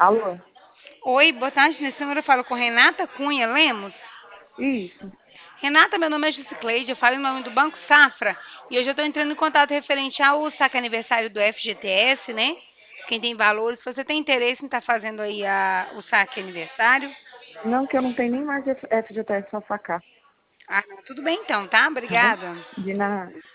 Alô? Oi, boa tarde, nesse número eu falo com Renata Cunha Lemos. Isso. Renata, meu nome é Jusicleide, eu falo em nome do Banco Safra e hoje eu estou entrando em contato referente ao saque aniversário do FGTS, né? Quem tem valores, você tem interesse em estar fazendo aí o saque aniversário? Não, que eu não tenho nem mais FGTS só sacar, Ah, não, tudo bem então, tá? tá bom? Obrigada. De nada.